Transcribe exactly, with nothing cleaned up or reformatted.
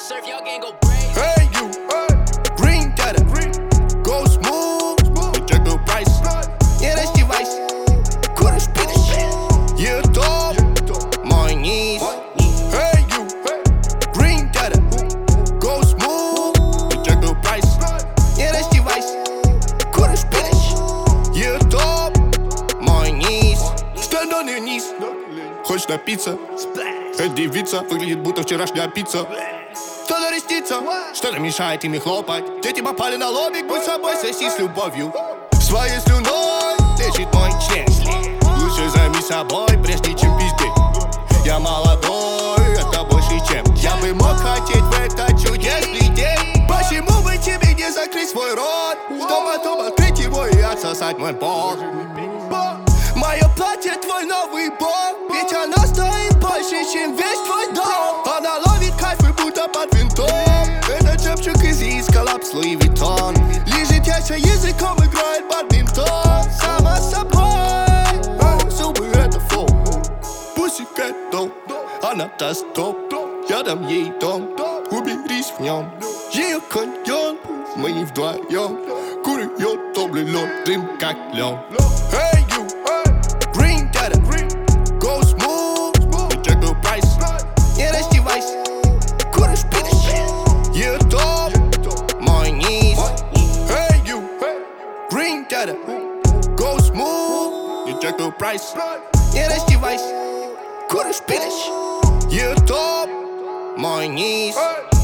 surf, y'all gang go brave. Hey you, green data, go smooth, check the price. Не раздевайся, куришь, пидешь, ютуб, мой низ. Hey you, green data, go smooth, check the price. Не раздевайся, куришь, пидешь, ютуб, мой низ. Stand on your knees. Хочешь напиться? Эта девица выглядит будто вчерашняя пицца. Что-то рестится, что-то мешает ими хлопать. Дети попали на лобик, будь собой, соси с любовью. Своей слюной лечит мой член. Лучше займи собой, прежде чем пиздеть. Я молодой, это больше чем я бы мог хотеть в этот чудесный день. Почему бы тебе не закрыть свой рот, чтобы потом открыть его и отсосать мой пол? Мое платье твой новый бог, ведь оно стоит больше, чем весь твой дом. Она ловит кайфы, будто под винтом. Это чепчик из Исколапс Луи Виттон. Лежит яйца языком, играет бадминтон. Сама собой, зубы это фоу. Пусикэт дом, она даст топ. Я дам ей дом, уберись в нем. Ее каньон, мы не вдвоем. Куриет топлен, дым как лен. Hey you, green data, go smooth, check the price. Не раздевайся, куришь, пидешь, ютуб, мой низ. Hey you, green data, go smooth, check the price. Не раздевайся, куришь, пидешь, ютуб, мой низ.